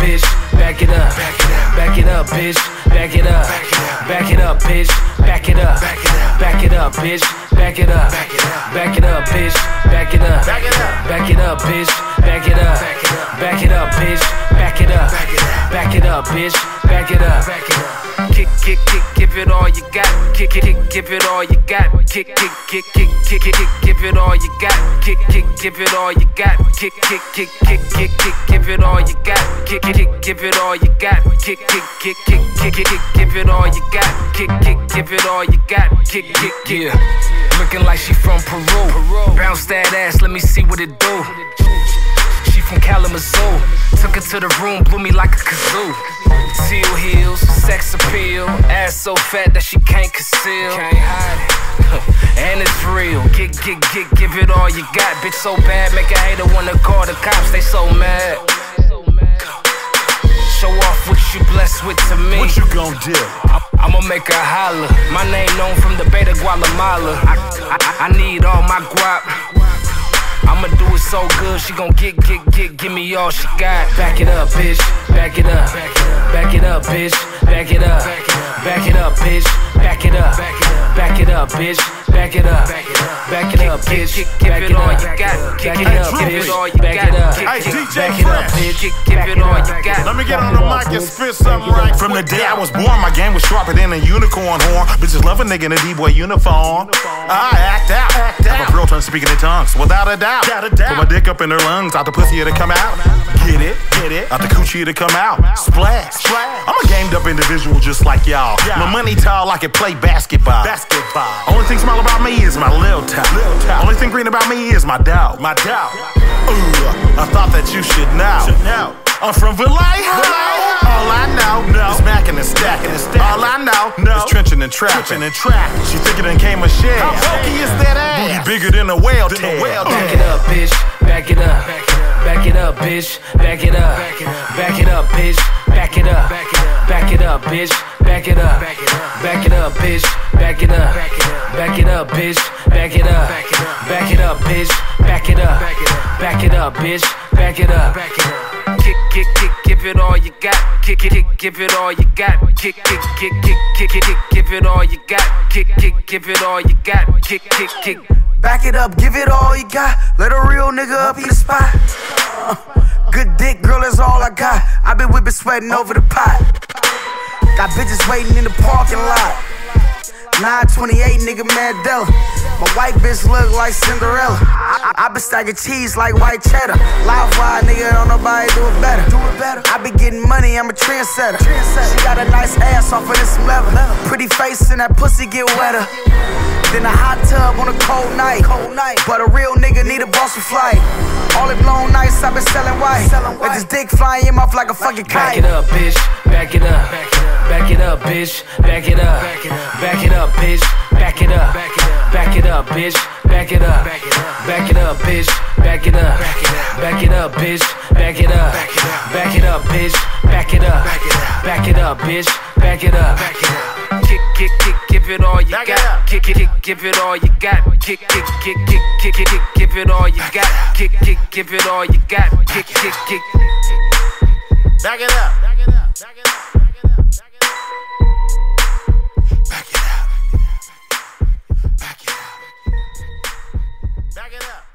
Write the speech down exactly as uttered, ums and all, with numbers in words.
bitch. Back it up. Back it up, bitch. Back it up. Back it up, bitch. Back it up. Back it up, bitch. Back it up. Back it up, bitch. Back it up. Back it up, bitch. Back it up. Back it up, bitch. Back it up. Back it up, bitch. Back it up. Kick, kick, kick, give it all you got. Kick, kick, kick, give it all you got. Kick, kick, kick, kick, kick, kick, kick, give it all you got. Kick, kick, give it all you got. Kick, kick, kick, kick, kick, kick, give it all you got. Kick, kick, kick, give it all you got. Kick, kick, kick, kick, kick, kick, kick, give it all you got. Kick, kick, give it all you got. Kick, kick, kick. Looking like she from Peru. Bounce that ass, let me see what it do. She from Kalamazoo. Took her to the room, blew me like a kazoo. Teal heels, sex appeal. Ass so fat that she can't conceal. Can't hide it. And it's real. Get, get, get, give it all you got. Bitch so bad, make a hater wanna call the cops. They so mad. Show off what you blessed with to me. What you gon' do? I'ma make her holler. My name known from the Bay to Guatemala. I, I, I need all my guap. I'ma do it so good, she gon' get, get, get, give me all she got. Back it up, bitch. Back it up. Back it up, bitch. Back it up. Back it up, bitch. Back it up. Back it up, bitch. Back it up. Back it up, bitch. Give it all you got. Back it up, bitch. Back it up. Hey, D J Back it up, bitch. Give it all you got. Let me get on the mic and spit something right. From the day I was born, my game was sharper than a unicorn horn. Bitches love a nigga in a D-boy uniform. I act out. Have a girl turn speaking in tongues, without a doubt. Put my dick up in her lungs, out the pussy to come out. Get it, get it, out the coochie to come out. Splash. I'm a gamed up individual just like y'all. My money tall, I can play basketball. Basketball. Only thing small about me is my lil top. Only thing green about me is my dog. My dog. Ooh, I thought that you should know. I'm from Vallejo. All I know is macking and stacking. All I know is trenching and trapping. She thicker than K-Michelle. How bulky is that ass? Booty bigger than a whale tail. Back it up, bitch. Back it up. Back it up, bitch. Back it up. Back it up, bitch. Back it up. Back it up, bitch. Back it up. Back it up, bitch. Back it up. Back it up, bitch. Back it up. Back it up, bitch. Back it up. Back it up, bitch. Back it up. Kick, kick, kick, give it all you got. Kick, kick, kick, give it all you got. Kick, kick, kick, kick, kick, kick, kick, give it all you got. Kick, kick, give it all you got. Kick, kick, kick. Back it up, give it all you got. Let a real nigga up in the spot. Uh, good dick, girl, that's all I got. I been whipping, sweating over the pot. Got bitches waiting in the parking lot. nine twenty-eight, nigga, Mandela. My white bitch look like Cinderella. I, I, I been stacking cheese like white cheddar. Live wide, nigga, don't nobody do it better. Do it better. I been getting money, I'm a trendsetter. Trendsetter. She got a nice ass off of this some leather. Pretty face and that pussy get wetter. Then a hot tub on a cold night. Cold night. But a real nigga need a Boston flight. All them long nights I been selling white. Let this dick fly in off like a fucking kite. Back it up, bitch. Back it up. Back it up, bitch. Back it up. Back it up, bitch. Back it up. Back it up, bitch. Back it up. Back it up, bitch. Back it up. Back it up, bitch. Back it up. Back it up, bitch. Back it up. Back it up, bitch. Back it up. Kick, kick, kick, give it all you got. Kick, kick, kick, give it all you got. Kick, kick, kick, kick, kick, kick, kick, give it all you got. Kick, kick, give it all you got. Kick, kick, kick. Back it up. Back it up. Back it up. Back it up. Back it up. Back it up.